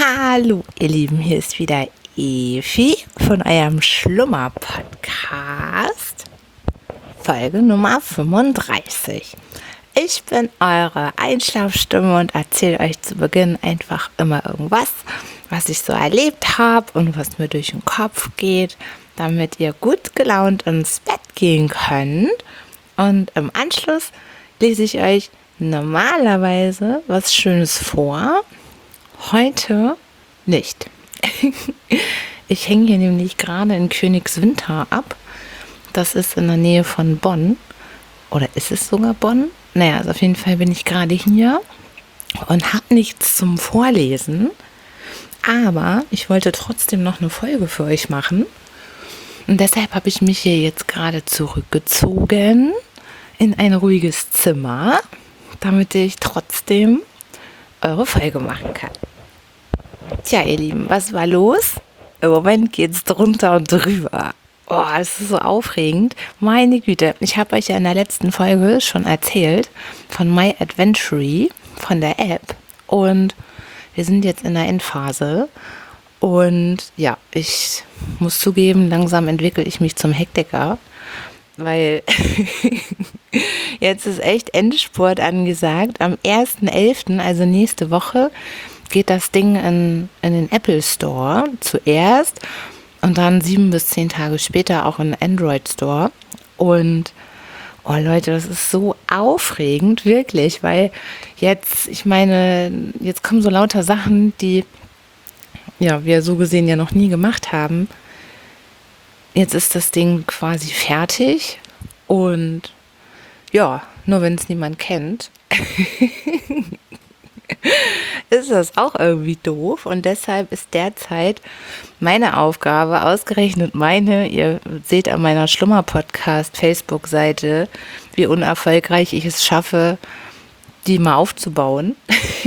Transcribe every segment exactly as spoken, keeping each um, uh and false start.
Hallo, ihr Lieben, hier ist wieder Evi von eurem Schlummer-Podcast, Folge Nummer fünfunddreißig. Ich bin eure Einschlafstimme und erzähle euch zu Beginn einfach immer irgendwas, was ich so erlebt habe und was mir durch den Kopf geht, damit ihr gut gelaunt ins Bett gehen könnt. Und im Anschluss lese ich euch normalerweise was Schönes vor. Heute nicht. Ich hänge hier nämlich gerade in Königswinter ab. Das ist in der Nähe von Bonn. Oder ist es sogar Bonn? Naja, also auf jeden Fall bin ich gerade hier und habe nichts zum Vorlesen. Aber ich wollte trotzdem noch eine Folge für euch machen. Und deshalb habe ich mich hier jetzt gerade zurückgezogen in ein ruhiges Zimmer, damit ich trotzdem eure Folge machen kann. Tja, ihr Lieben, was war los? Im Moment geht's drunter und drüber. Oh, das ist so aufregend. Meine Güte, ich habe euch ja in der letzten Folge schon erzählt von My Adventure, von der App. Und wir sind jetzt in der Endphase. Und ja, ich muss zugeben, langsam entwickle ich mich zum Hektiker. Weil jetzt ist echt Endspurt angesagt. Am ersten elften, also nächste Woche, geht das Ding in, in den Apple Store zuerst und dann sieben bis zehn Tage später auch in den Android Store. Und oh Leute, das ist so aufregend, wirklich, weil jetzt, ich meine, jetzt kommen so lauter Sachen, die ja, wir so gesehen ja noch nie gemacht haben. Jetzt ist das Ding quasi fertig und ja, nur wenn es niemand kennt, ist das auch irgendwie doof. Und deshalb ist derzeit meine Aufgabe, ausgerechnet meine, ihr seht an meiner Schlummer-Podcast-Facebook-Seite, wie unerfolgreich ich es schaffe, die mal aufzubauen.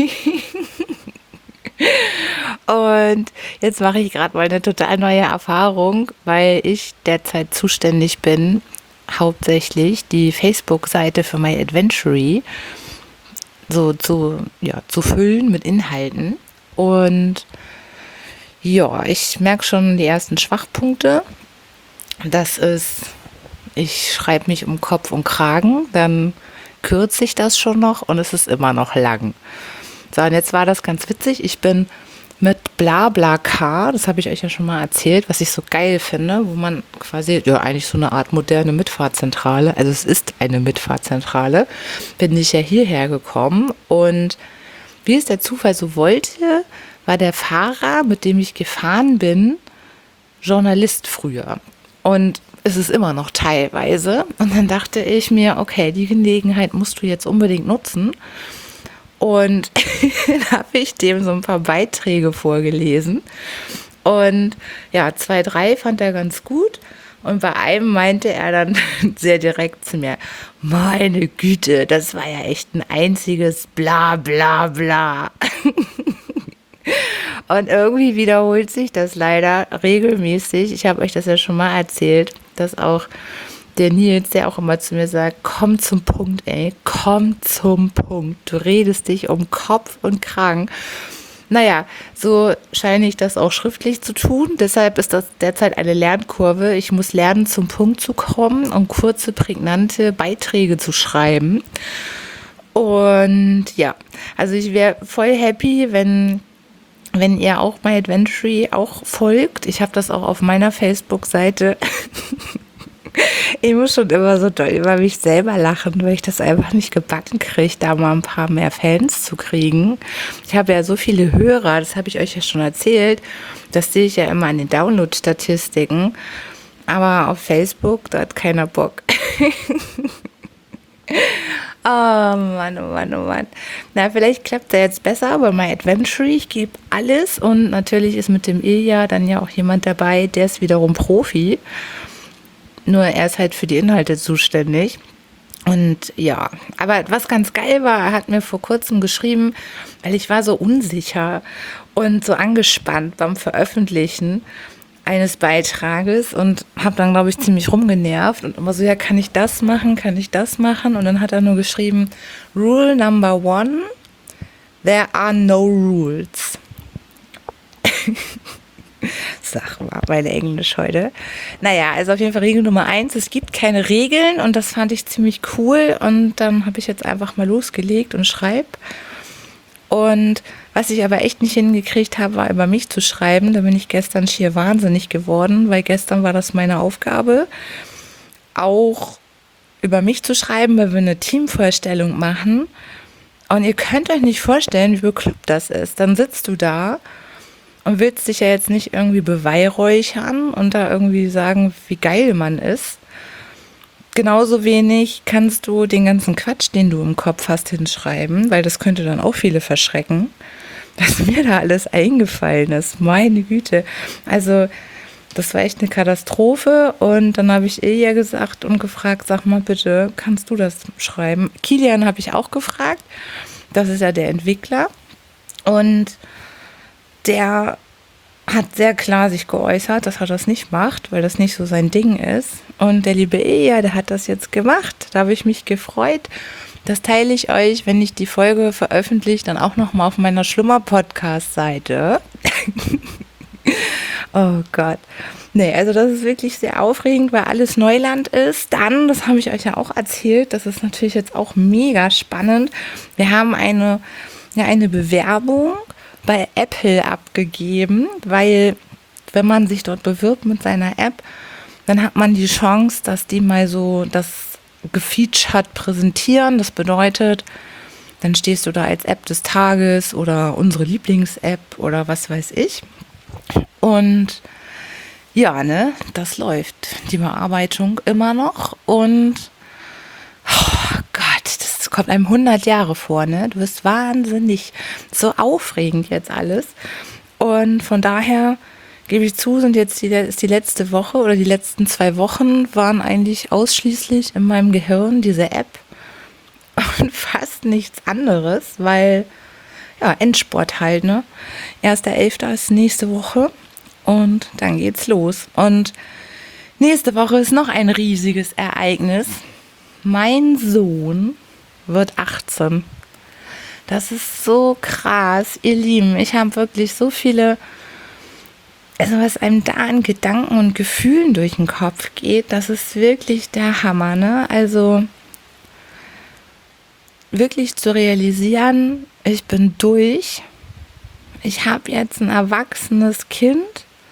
Und jetzt mache ich gerade mal eine total neue Erfahrung, weil ich derzeit zuständig bin, hauptsächlich die Facebook-Seite für My Adventure so zu, ja, zu füllen mit Inhalten. Und ja, ich merke schon die ersten Schwachpunkte. Das ist, ich schreibe mich um Kopf und Kragen, dann kürze ich das schon noch und es ist immer noch lang. So, und jetzt war das ganz witzig. Ich bin mit BlaBlaCar, das habe ich euch ja schon mal erzählt, was ich so geil finde, wo man quasi, ja eigentlich so eine Art moderne Mitfahrzentrale, also es ist eine Mitfahrzentrale, bin ich ja hierher gekommen und wie es der Zufall so wollte, war der Fahrer, mit dem ich gefahren bin, Journalist früher und es ist immer noch teilweise und dann dachte ich mir, okay, die Gelegenheit musst du jetzt unbedingt nutzen. Und dann habe ich dem so ein paar Beiträge vorgelesen. Und ja, zwei, drei fand er ganz gut. Und bei einem meinte er dann sehr direkt zu mir, meine Güte, das war ja echt ein einziges Bla bla bla. Und irgendwie wiederholt sich das leider regelmäßig. Ich habe euch das ja schon mal erzählt, dass auch der Nils, der auch immer zu mir sagt, komm zum Punkt, ey, komm zum Punkt. Du redest dich um Kopf und Kragen. Naja, so scheine ich das auch schriftlich zu tun. Deshalb ist das derzeit eine Lernkurve. Ich muss lernen, zum Punkt zu kommen und kurze, prägnante Beiträge zu schreiben. Und ja, also ich wäre voll happy, wenn wenn ihr auch My Adventure auch folgt. Ich habe das auch auf meiner Facebook-Seite. Ich muss schon immer so doll über mich selber lachen, weil ich das einfach nicht gebacken kriege, da mal ein paar mehr Fans zu kriegen. Ich habe ja so viele Hörer, das habe ich euch ja schon erzählt. Das sehe ich ja immer an den Download-Statistiken. Aber auf Facebook, da hat keiner Bock. Oh Mann, oh Mann, oh Mann. Na, vielleicht klappt er jetzt besser, aber My Adventure, ich gebe alles. Und natürlich ist mit dem Ilja dann ja auch jemand dabei, der ist wiederum Profi. Nur er ist halt für die Inhalte zuständig. Und ja, aber was ganz geil war, er hat mir vor kurzem geschrieben, weil ich war so unsicher und so angespannt beim Veröffentlichen eines Beitrages und habe dann, glaube ich, ziemlich rumgenervt und immer so, ja, kann ich das machen, kann ich das machen? Und dann hat er nur geschrieben, Rule number one, there are no rules. Sag mal, meine Englisch heute. Naja, also auf jeden Fall Regel Nummer eins, es gibt keine Regeln und das fand ich ziemlich cool und dann habe ich jetzt einfach mal losgelegt und schreibe. Und was ich aber echt nicht hingekriegt habe, war über mich zu schreiben. Da bin ich gestern schier wahnsinnig geworden, weil gestern war das meine Aufgabe, auch über mich zu schreiben, weil wir eine Teamvorstellung machen. Und ihr könnt euch nicht vorstellen, wie bekloppt das ist. Dann sitzt du da und willst dich ja jetzt nicht irgendwie beweihräuchern und da irgendwie sagen, wie geil man ist. Genauso wenig kannst du den ganzen Quatsch, den du im Kopf hast, hinschreiben, weil das könnte dann auch viele verschrecken, was mir da alles eingefallen ist. Meine Güte. Also das war echt eine Katastrophe und dann habe ich Ilja gesagt und gefragt, sag mal bitte, kannst du das schreiben? Kilian habe ich auch gefragt, das ist ja der Entwickler und der hat sehr klar sich geäußert, dass er das nicht macht, weil das nicht so sein Ding ist. Und der liebe Ilja, der hat das jetzt gemacht. Da habe ich mich gefreut. Das teile ich euch, wenn ich die Folge veröffentliche, dann auch nochmal auf meiner Schlummer-Podcast-Seite. Oh Gott. Nee, also das ist wirklich sehr aufregend, weil alles Neuland ist. Dann, das habe ich euch ja auch erzählt, das ist natürlich jetzt auch mega spannend. Wir haben eine, ja, eine Bewerbung bei Apple abgegeben, weil wenn man sich dort bewirbt mit seiner App, dann hat man die Chance, dass die mal so das gefeatured präsentieren. Das bedeutet, dann stehst du da als App des Tages oder unsere Lieblings-App oder was weiß ich. Und ja, ne, das läuft, die Bearbeitung immer noch und oh Gott, das kommt einem hundert Jahre vor, ne? Du bist wahnsinnig, so aufregend jetzt alles. Und von daher gebe ich zu, sind jetzt die, ist die letzte Woche oder die letzten zwei Wochen waren eigentlich ausschließlich in meinem Gehirn diese App und fast nichts anderes, weil ja, Endspurt halt, ne? erster elfter ist nächste Woche und dann geht's los. Und nächste Woche ist noch ein riesiges Ereignis. Mein Sohn wird achtzehn. Das ist so krass, ihr Lieben. Ich habe wirklich so viele, also was einem da an Gedanken und Gefühlen durch den Kopf geht, das ist wirklich der Hammer, ne? Also wirklich zu realisieren, ich bin durch. Ich habe jetzt ein erwachsenes Kind.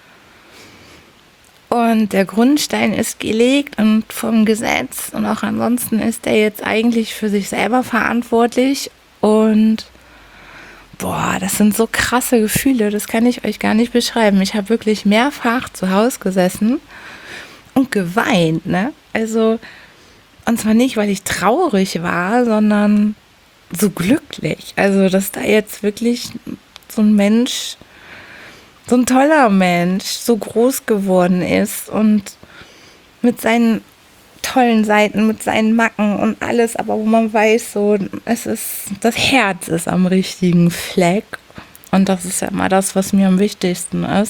Und der Grundstein ist gelegt und vom Gesetz und auch ansonsten ist er jetzt eigentlich für sich selber verantwortlich. Und boah, das sind so krasse Gefühle, das kann ich euch gar nicht beschreiben. Ich habe wirklich mehrfach zu Hause gesessen und geweint, ne? Also, und zwar nicht, weil ich traurig war, sondern so glücklich. Also, dass da jetzt wirklich so ein Mensch, so ein toller Mensch, so groß geworden ist und mit seinen tollen Seiten, mit seinen Macken und alles, aber wo man weiß, so, es ist, das Herz ist am richtigen Fleck und das ist ja immer das, was mir am wichtigsten ist.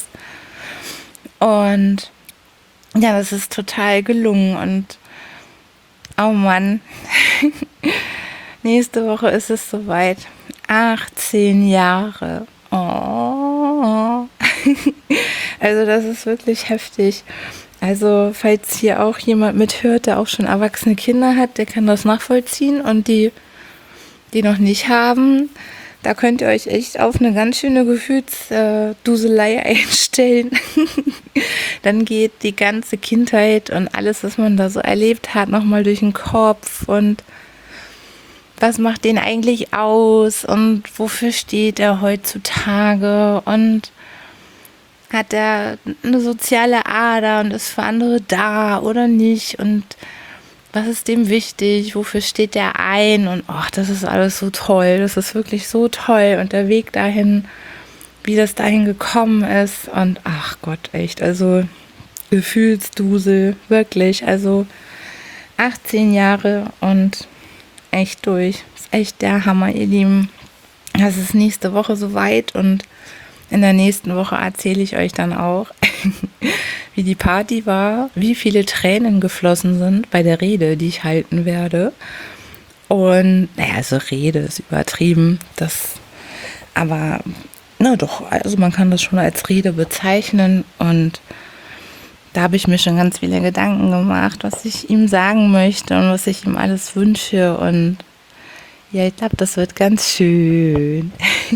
Und ja, das ist total gelungen und oh Mann, nächste Woche ist es soweit. achtzehn Jahre. Oh. Also das ist wirklich heftig. Also falls hier auch jemand mithört, der auch schon erwachsene Kinder hat, der kann das nachvollziehen. Und die, die noch nicht haben, da könnt ihr euch echt auf eine ganz schöne Gefühlsduselei einstellen. Dann geht die ganze Kindheit und alles, was man da so erlebt hat, nochmal durch den Kopf und was macht den eigentlich aus und wofür steht er heutzutage und hat er eine soziale Ader und ist für andere da oder nicht und was ist dem wichtig, wofür steht er ein und ach, das ist alles so toll, das ist wirklich so toll und der Weg dahin, wie das dahin gekommen ist und ach Gott, echt, also Gefühlsdusel, wirklich, also achtzehn Jahre und echt durch. Das ist echt der Hammer, ihr Lieben. Das ist nächste Woche soweit und in der nächsten Woche erzähle ich euch dann auch, wie die Party war, wie viele Tränen geflossen sind bei der Rede, die ich halten werde. Und naja, also Rede ist übertrieben, das, aber Na doch, also man kann das schon als Rede bezeichnen und da habe ich mir schon ganz viele Gedanken gemacht, was ich ihm sagen möchte und was ich ihm alles wünsche und ja, ich glaube, das wird ganz schön.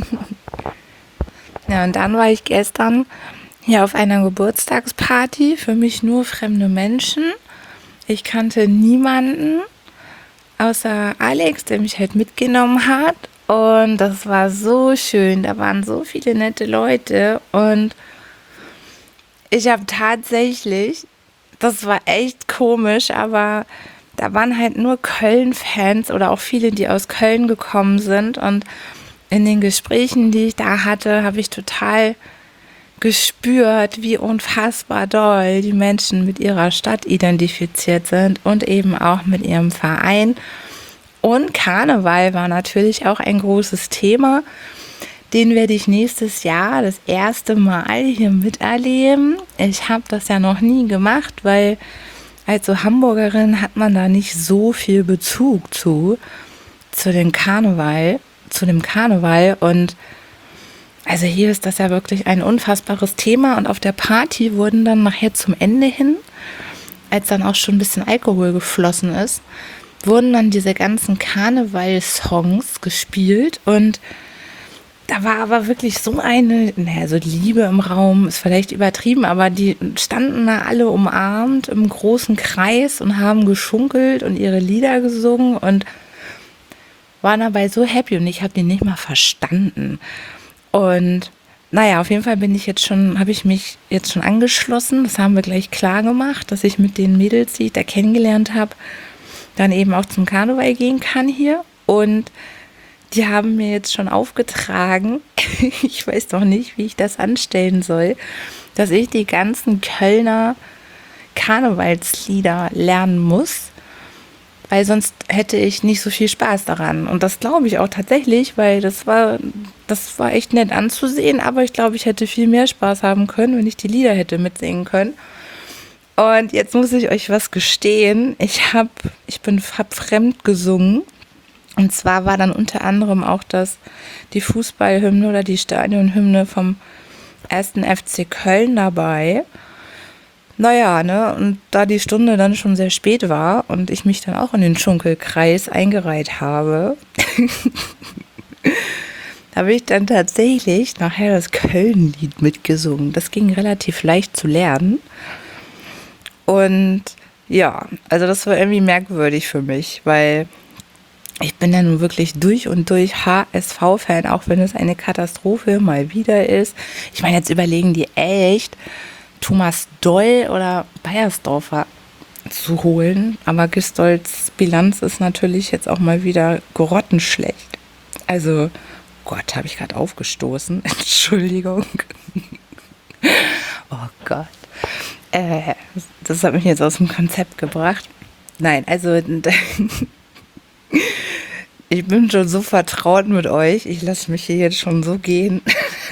Ja, und dann war ich gestern hier auf einer Geburtstagsparty, für mich nur fremde Menschen. Ich kannte niemanden außer Alex, der mich halt mitgenommen hat. Und das war so schön. Da waren so viele nette Leute. Und ich habe tatsächlich, das war echt komisch, aber da waren halt nur Köln-Fans oder auch viele, die aus Köln gekommen sind. Und in den Gesprächen, die ich da hatte, habe ich total gespürt, wie unfassbar doll die Menschen mit ihrer Stadt identifiziert sind und eben auch mit ihrem Verein. Und Karneval war natürlich auch ein großes Thema. Den werde ich nächstes Jahr das erste Mal hier miterleben. Ich habe das ja noch nie gemacht, weil als so Hamburgerin hat man da nicht so viel Bezug zu, zu dem Karneval, zu dem Karneval und also hier ist das ja wirklich ein unfassbares Thema und auf der Party wurden dann nachher zum Ende hin, als dann auch schon ein bisschen Alkohol geflossen ist, wurden dann diese ganzen Karneval-Songs gespielt und da war aber wirklich so eine, naja, so Liebe im Raum, ist vielleicht übertrieben, aber die standen da alle umarmt im großen Kreis und haben geschunkelt und ihre Lieder gesungen und waren dabei so happy und ich habe die nicht mal verstanden. Und naja, auf jeden Fall bin ich jetzt schon, habe ich mich jetzt schon angeschlossen. Das haben wir gleich klar gemacht, dass ich mit den Mädels, die ich da kennengelernt habe, dann eben auch zum Karneval gehen kann hier. Und die haben mir jetzt schon aufgetragen, ich weiß noch nicht, wie ich das anstellen soll, dass ich die ganzen Kölner Karnevalslieder lernen muss. Weil sonst hätte ich nicht so viel Spaß daran. Und das glaube ich auch tatsächlich, weil das war, das war echt nett anzusehen. Aber ich glaube, ich hätte viel mehr Spaß haben können, wenn ich die Lieder hätte mitsingen können. Und jetzt muss ich euch was gestehen. Ich habe, ich bin hab fremd gesungen. Und zwar war dann unter anderem auch das, die Fußballhymne oder die Stadionhymne vom ersten F C Köln dabei. Naja, ne, und da die Stunde dann schon sehr spät war und ich mich dann auch in den Schunkelkreis eingereiht habe, habe ich dann tatsächlich nachher das Köln-Lied mitgesungen. Das ging relativ leicht zu lernen. Und ja, also das war irgendwie merkwürdig für mich, weil ich bin ja nun wirklich durch und durch H S V-Fan, auch wenn es eine Katastrophe mal wieder ist. Ich meine, jetzt überlegen die echt, Thomas Doll oder Beiersdorfer zu holen. Aber Gistolds Bilanz ist natürlich jetzt auch mal wieder grottenschlecht. Also, Gott, habe ich gerade aufgestoßen. Entschuldigung. Oh Gott. Äh, das hat mich jetzt aus dem Konzept gebracht. Nein, also ich bin schon so vertraut mit euch. Ich lasse mich hier jetzt schon so gehen,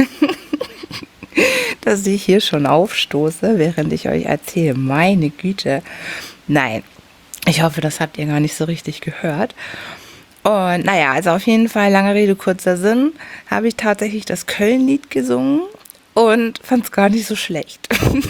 dass ich hier schon aufstoße, während ich euch erzähle. Meine Güte. Nein, ich hoffe, das habt ihr gar nicht so richtig gehört. Und naja, also auf jeden Fall, lange Rede, kurzer Sinn, habe ich tatsächlich das Köln-Lied gesungen und fand es gar nicht so schlecht.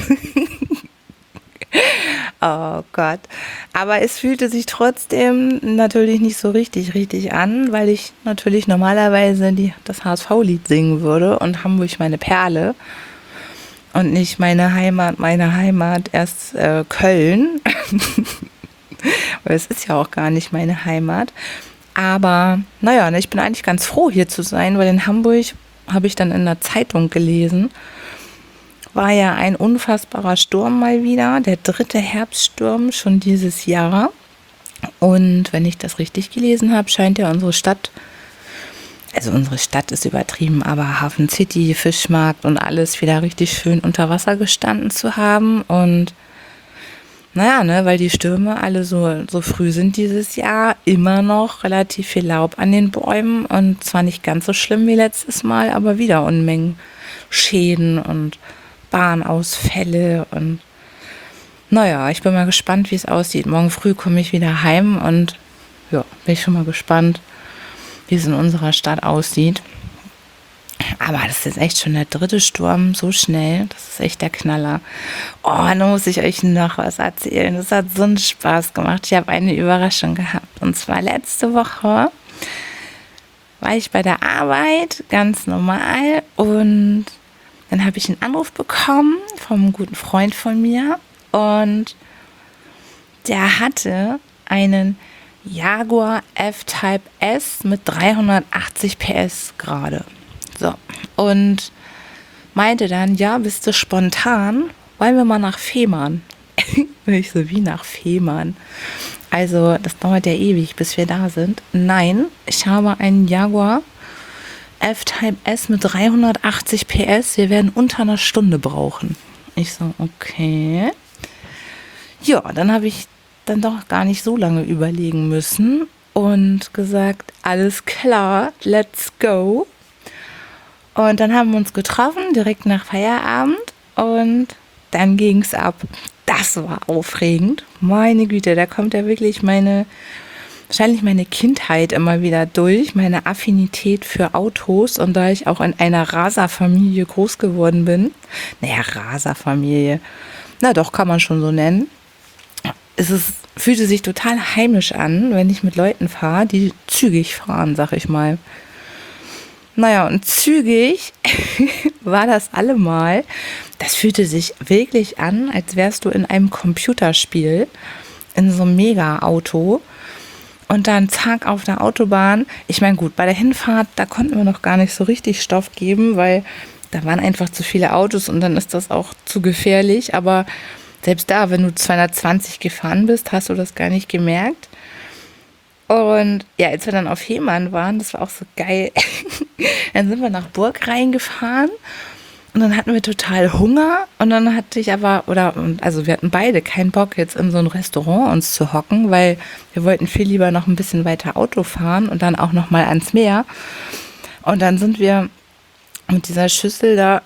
Oh Gott. Aber es fühlte sich trotzdem natürlich nicht so richtig, richtig an, weil ich natürlich normalerweise die, das H S V-Lied singen würde und Hamburg meine Perle und nicht meine Heimat, meine Heimat, erst äh, Köln. Weil es ist ja auch gar nicht meine Heimat. Aber naja, ich bin eigentlich ganz froh, hier zu sein, weil in Hamburg, habe ich dann in der Zeitung gelesen, war ja ein unfassbarer Sturm mal wieder, der dritte Herbststurm schon dieses Jahr. Und wenn ich das richtig gelesen habe, scheint ja unsere Stadt, also unsere Stadt ist übertrieben, aber Hafen City, Fischmarkt und alles wieder richtig schön unter Wasser gestanden zu haben. Und naja, ne, weil die Stürme alle so, so früh sind dieses Jahr, immer noch relativ viel Laub an den Bäumen und zwar nicht ganz so schlimm wie letztes Mal, aber wieder Unmengen Schäden und Bahnausfälle und naja, ich bin mal gespannt, wie es aussieht. Morgen früh komme ich wieder heim und ja, bin ich schon mal gespannt, wie es in unserer Stadt aussieht. Aber das ist jetzt echt schon der dritte Sturm, so schnell. Das ist echt der Knaller. Oh, dann muss ich euch noch was erzählen. Das hat so einen Spaß gemacht. Ich habe eine Überraschung gehabt. Und zwar letzte Woche war ich bei der Arbeit, ganz normal. Und dann habe ich einen Anruf bekommen vom einem guten Freund von mir. Und der hatte einen Jaguar F-Type S mit dreihundertachtzig P S gerade. So, und meinte dann, ja, bist du spontan? Wollen wir mal nach Fehmarn? Und ich so, wie nach Fehmarn? Also, das dauert ja ewig, bis wir da sind. Nein, ich habe einen Jaguar F-Type S mit dreihundertachtzig P S. Wir werden unter einer Stunde brauchen. Ich so, okay. Ja, dann habe ich dann doch gar nicht so lange überlegen müssen und gesagt, alles klar, let's go. Und dann haben wir uns getroffen, direkt nach Feierabend, und dann ging es ab. Das war aufregend. Meine Güte, da kommt ja wirklich meine, wahrscheinlich meine Kindheit immer wieder durch, meine Affinität für Autos. Und da ich auch in einer Raserfamilie groß geworden bin, naja, Raserfamilie, na doch, kann man schon so nennen, es ist, fühlte sich total heimisch an, wenn ich mit Leuten fahre, die zügig fahren, sag ich mal. Naja, und zügig war das allemal. Das fühlte sich wirklich an, als wärst du in einem Computerspiel, in so einem Mega-Auto. Und dann zack auf der Autobahn. Ich meine, gut, bei der Hinfahrt, da konnten wir noch gar nicht so richtig Stoff geben, weil da waren einfach zu viele Autos und dann ist das auch zu gefährlich. Aber selbst da, wenn du zweihundertzwanzig gefahren bist, hast du das gar nicht gemerkt. Und ja, als wir dann auf Fehmarn waren, das war auch so geil. Dann sind wir nach Burg reingefahren und dann hatten wir total Hunger. Und dann hatte ich aber, oder also wir hatten beide keinen Bock, jetzt in so ein Restaurant uns zu hocken, weil wir wollten viel lieber noch ein bisschen weiter Auto fahren und dann auch noch mal ans Meer. Und dann sind wir mit dieser Schüssel da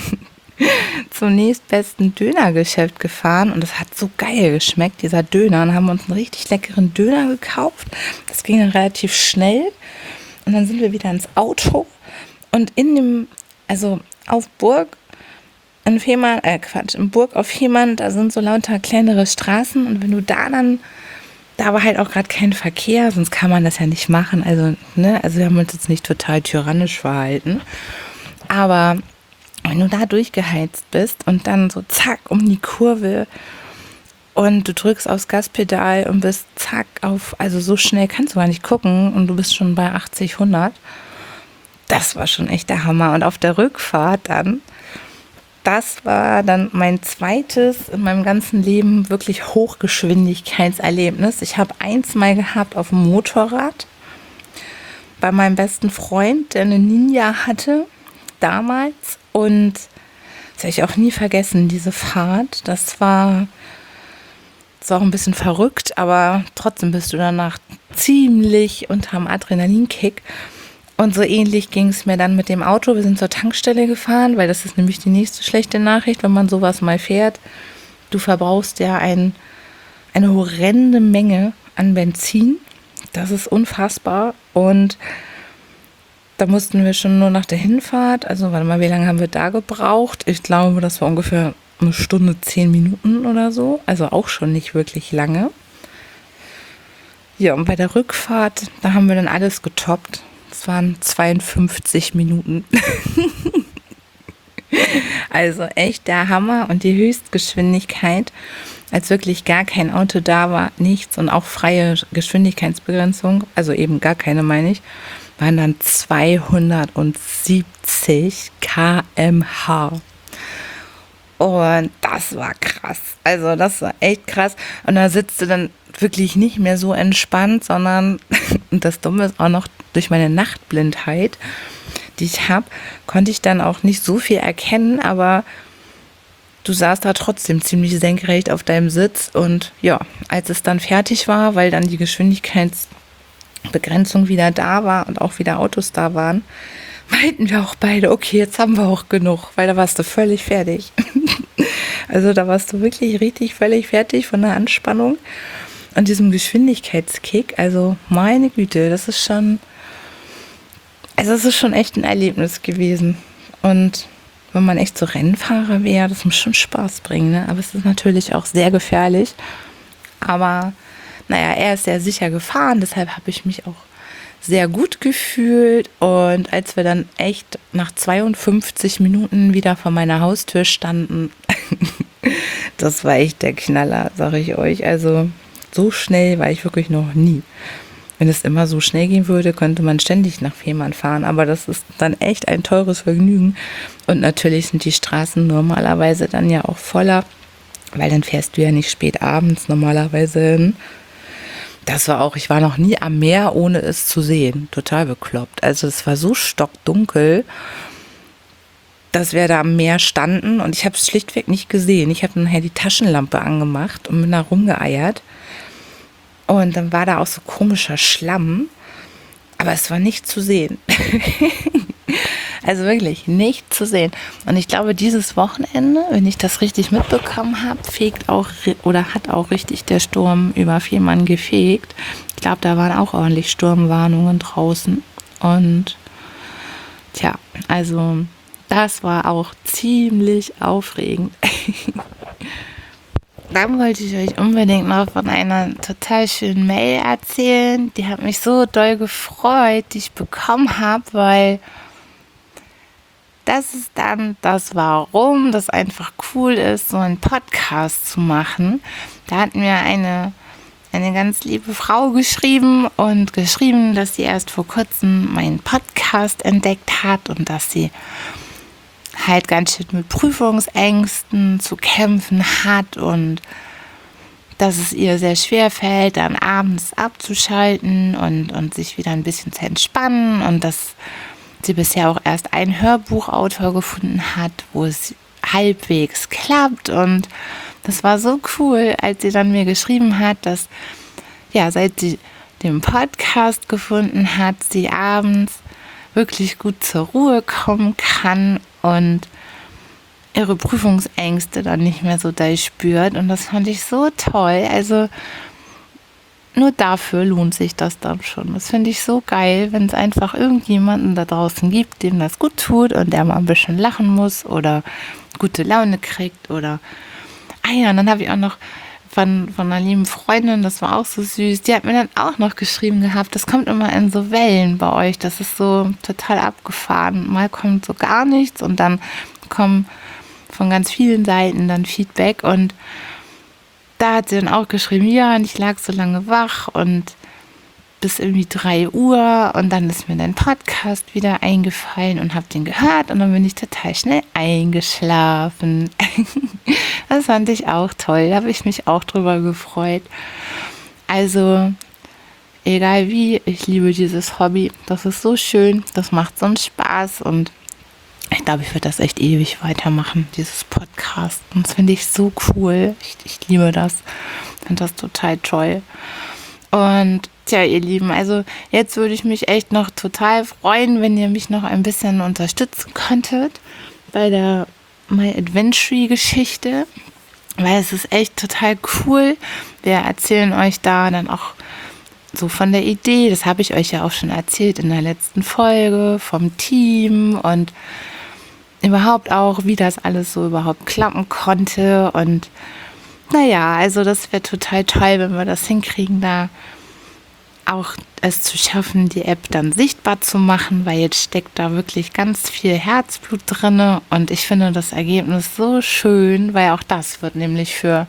zum nächstbesten Dönergeschäft gefahren und das hat so geil geschmeckt, dieser Döner. Und haben uns einen richtig leckeren Döner gekauft. Das ging dann relativ schnell. Und dann sind wir wieder ins Auto und in dem, also auf Burg in Fehmarn, äh Quatsch, in Burg auf Fehmarn, da sind so lauter kleinere Straßen und wenn du da dann, da war halt auch gerade kein Verkehr, sonst kann man das ja nicht machen. Also, ne, also wir haben uns jetzt nicht total tyrannisch verhalten. Aber wenn du da durchgeheizt bist und dann so zack um die Kurve und du drückst aufs Gaspedal und bist zack auf, also so schnell kannst du gar nicht gucken und du bist schon bei achtzig, hundert. Das war schon echt der Hammer. Und auf der Rückfahrt dann, das war dann mein zweites in meinem ganzen Leben wirklich Hochgeschwindigkeitserlebnis. Ich habe eins mal gehabt auf dem Motorrad bei meinem besten Freund, der eine Ninja hatte damals. Und das habe ich auch nie vergessen, diese Fahrt. Das war, das war auch ein bisschen verrückt, aber trotzdem bist du danach ziemlich unterm Adrenalinkick. Und so ähnlich ging es mir dann mit dem Auto. Wir sind zur Tankstelle gefahren, weil das ist nämlich die nächste schlechte Nachricht, wenn man sowas mal fährt. Du verbrauchst ja ein, eine horrende Menge an Benzin. Das ist unfassbar. Und da mussten wir schon nur nach der Hinfahrt, also warte mal, wie lange haben wir da gebraucht? Ich glaube, das war ungefähr eine Stunde, zehn Minuten oder so. Also auch schon nicht wirklich lange. Ja, und bei der Rückfahrt, da haben wir dann alles getoppt. Es waren zweiundfünfzig Minuten. Also echt der Hammer und die Höchstgeschwindigkeit, als wirklich gar kein Auto da war, nichts und auch freie Geschwindigkeitsbegrenzung, also eben gar keine, meine ich, waren dann zweihundertsiebzig Kilometer pro Stunde. Und das war krass. Also das war echt krass. Und da sitzt du dann wirklich nicht mehr so entspannt, sondern, und das Dumme ist auch noch, durch meine Nachtblindheit, die ich habe, konnte ich dann auch nicht so viel erkennen, aber du saßt da trotzdem ziemlich senkrecht auf deinem Sitz. Und ja, als es dann fertig war, weil dann die Geschwindigkeitsbegrenzung wieder da war und auch wieder Autos da waren, meinten wir auch beide, okay, jetzt haben wir auch genug, weil da warst du völlig fertig. Also da warst du wirklich richtig völlig fertig von der Anspannung und diesem Geschwindigkeitskick. Also meine Güte, das ist schon, also es ist schon echt ein Erlebnis gewesen. Und wenn man echt so Rennfahrer wäre, das muss schon Spaß bringen, ne? Aber es ist natürlich auch sehr gefährlich. Aber naja, er ist sehr sicher gefahren, deshalb habe ich mich auch sehr gut gefühlt. Und als wir dann echt nach zweiundfünfzig Minuten wieder vor meiner Haustür standen, das war echt der Knaller, sage ich euch. Also so schnell war ich wirklich noch nie. Wenn es immer so schnell gehen würde, könnte man ständig nach Fehmarn fahren. Aber das ist dann echt ein teures Vergnügen. Und natürlich sind die Straßen normalerweise dann ja auch voller, weil dann fährst du ja nicht spät abends normalerweise hin. Das war auch, ich war noch nie am Meer, ohne es zu sehen. Total bekloppt. Also es war so stockdunkel, dass wir da am Meer standen und ich habe es schlichtweg nicht gesehen. Ich habe nachher die Taschenlampe angemacht und bin da rumgeeiert. Und dann war da auch so komischer Schlamm, aber es war nicht zu sehen. Also wirklich nicht zu sehen. Und ich glaube, dieses Wochenende, wenn ich das richtig mitbekommen habe, fegt auch oder hat auch richtig der Sturm über Fehmarn gefegt. Ich glaube, da waren auch ordentlich Sturmwarnungen draußen. Und tja, also das war auch ziemlich aufregend. Dann wollte ich euch unbedingt noch von einer total schönen Mail erzählen. Die hat mich so doll gefreut, die ich bekommen habe, weil das ist dann das Warum, das einfach cool ist, so einen Podcast zu machen. Da hat mir eine, eine ganz liebe Frau geschrieben und geschrieben, dass sie erst vor kurzem meinen Podcast entdeckt hat und dass sie halt ganz schön mit Prüfungsängsten zu kämpfen hat und dass es ihr sehr schwer fällt, dann abends abzuschalten und, und sich wieder ein bisschen zu entspannen und dass sie bisher auch erst einen Hörbuchautor gefunden hat, wo es halbwegs klappt. Und das war so cool, als sie dann mir geschrieben hat, dass ja, seit sie den Podcast gefunden hat, sie abends wirklich gut zur Ruhe kommen kann und ihre Prüfungsängste dann nicht mehr so doll spürt. Und das fand ich so toll. Also nur dafür lohnt sich das dann schon. Das finde ich so geil, wenn es einfach irgendjemanden da draußen gibt, dem das gut tut und der mal ein bisschen lachen muss oder gute Laune kriegt. Oder ah ja, und dann habe ich auch noch von, von einer lieben Freundin, das war auch so süß, die hat mir dann auch noch geschrieben gehabt, das kommt immer in so Wellen bei euch, das ist so total abgefahren. Mal kommt so gar nichts und dann kommen von ganz vielen Seiten dann Feedback und da hat sie dann auch geschrieben, ja, und ich lag so lange wach und bis irgendwie drei Uhr und dann ist mir dein Podcast wieder eingefallen und habe den gehört und dann bin ich total schnell eingeschlafen. Das fand ich auch toll, da habe ich mich auch drüber gefreut. Also, egal wie, ich liebe dieses Hobby, das ist so schön, das macht so einen Spaß und ich glaube, ich würde das echt ewig weitermachen, dieses Podcast. Und das finde ich so cool. Ich, ich liebe das. Ich finde das total toll. Und tja, ihr Lieben, also jetzt würde ich mich echt noch total freuen, wenn ihr mich noch ein bisschen unterstützen könntet bei der My Adventure Geschichte. Weil es ist echt total cool. Wir erzählen euch da dann auch so von der Idee. Das habe ich euch ja auch schon erzählt in der letzten Folge vom Team und überhaupt auch, wie das alles so überhaupt klappen konnte. Und naja, also das wäre total toll, wenn wir das hinkriegen, da auch es zu schaffen, die App dann sichtbar zu machen, weil jetzt steckt da wirklich ganz viel Herzblut drin und ich finde das Ergebnis so schön, weil auch das wird nämlich für,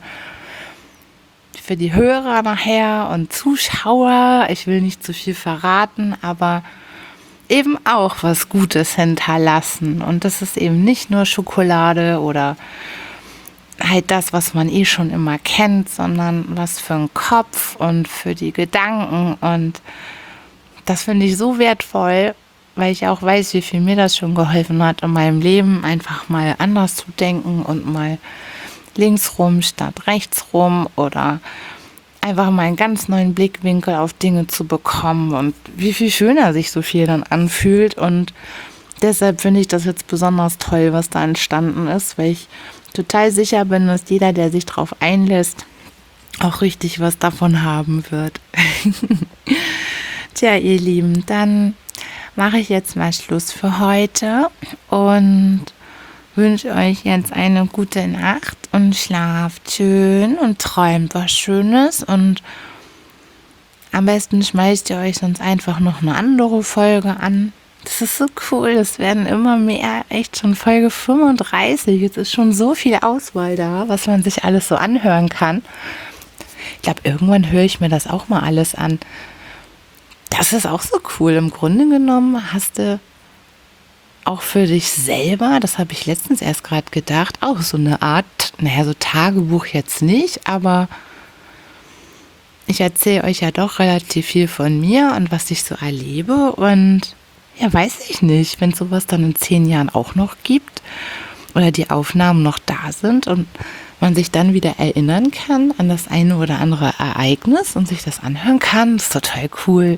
für die Hörer nachher und Zuschauer, ich will nicht zu viel verraten, aber eben auch was Gutes hinterlassen. Und das ist eben nicht nur Schokolade oder halt das, was man eh schon immer kennt, sondern was für den Kopf und für die Gedanken. Und das finde ich so wertvoll, weil ich auch weiß, wie viel mir das schon geholfen hat in meinem Leben, einfach mal anders zu denken und mal links rum statt rechts rum oder einfach mal einen ganz neuen Blickwinkel auf Dinge zu bekommen und wie viel schöner sich so viel dann anfühlt. Und deshalb finde ich das jetzt besonders toll, was da entstanden ist, weil ich total sicher bin, dass jeder, der sich drauf einlässt, auch richtig was davon haben wird. Tja, ihr Lieben, dann mache ich jetzt mal Schluss für heute und wünsche euch jetzt eine gute Nacht und schlaft schön und träumt was Schönes und am besten schmeißt ihr euch sonst einfach noch eine andere Folge an. Das ist so cool, es werden immer mehr, echt schon Folge fünfunddreißig. Jetzt ist schon so viel Auswahl da, was man sich alles so anhören kann. Ich glaube, irgendwann höre ich mir das auch mal alles an. Das ist auch so cool. Im Grunde genommen hast du auch für dich selber, das habe ich letztens erst gerade gedacht, auch so eine Art, naja, so Tagebuch jetzt nicht, aber ich erzähle euch ja doch relativ viel von mir und was ich so erlebe und ja, weiß ich nicht, wenn es sowas dann in zehn Jahren auch noch gibt oder die Aufnahmen noch da sind und man sich dann wieder erinnern kann an das eine oder andere Ereignis und sich das anhören kann, das ist total cool.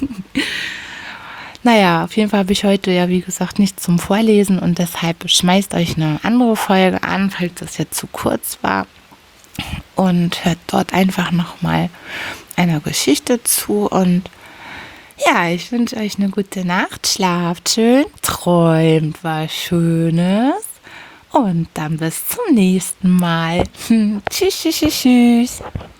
Naja, auf jeden Fall habe ich heute ja, wie gesagt, nichts zum Vorlesen und deshalb schmeißt euch eine andere Folge an, falls das jetzt zu kurz war. Und hört dort einfach nochmal einer Geschichte zu. Und ja, ich wünsche euch eine gute Nacht. Schlaft schön, träumt was Schönes. Und dann bis zum nächsten Mal. Tschüss, tschüss, tschüss.